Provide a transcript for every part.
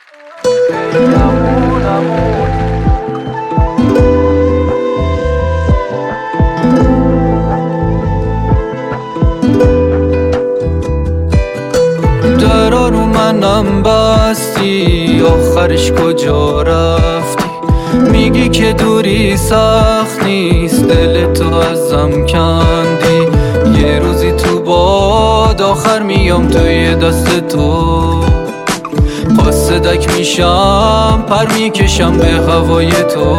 درا رو منم بستی، آخرش کجا رفتی؟ میگی که دوری سخت نیست، دلتو ازم کندی. یه روزی تو باد آخر میام توی دست تو، قاصدک میشم پر میکشم به هوای تو.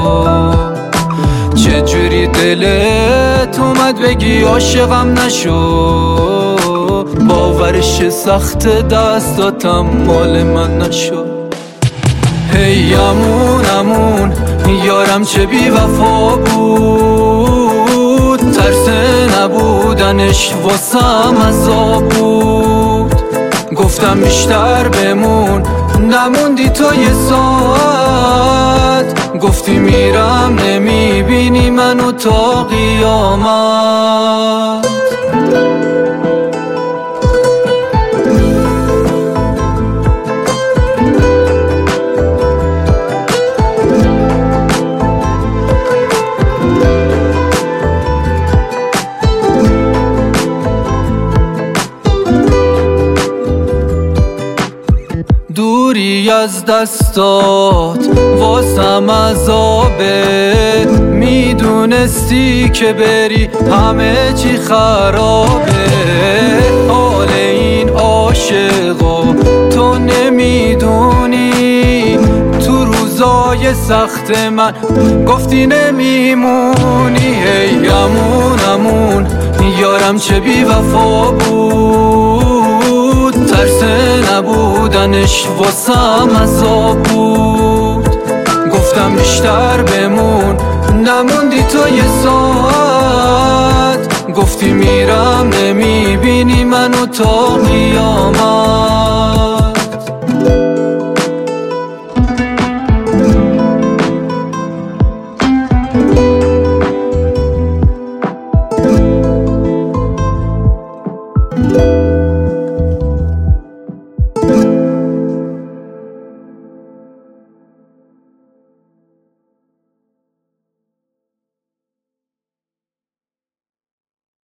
چجوری دلت اومد بگی عاشقم نشو؟ باورش سخت دستاتم مال من نشو. هی امون یارم چه بی وفا بود، ترس نبودنش واسم عذاب بود. گفتم بیشتر بمون، نموندی تو یه ساعت. گفتی میرم نمیبینی منو تا قیامت. دوری از دستات واسم عذابه، میدونستی که بری همه چی خرابه. حال این عاشقو تو نمیدونی، تو روزای سخت من گفتی نمیمونی. هی امون یارم چه بی وفا بود، ترس نبودنش واسم عذاب بود. گفتم بیشتر بمون، نموندی تو یه ساعت. گفتی میرم نمیبینی منو تا قیامت.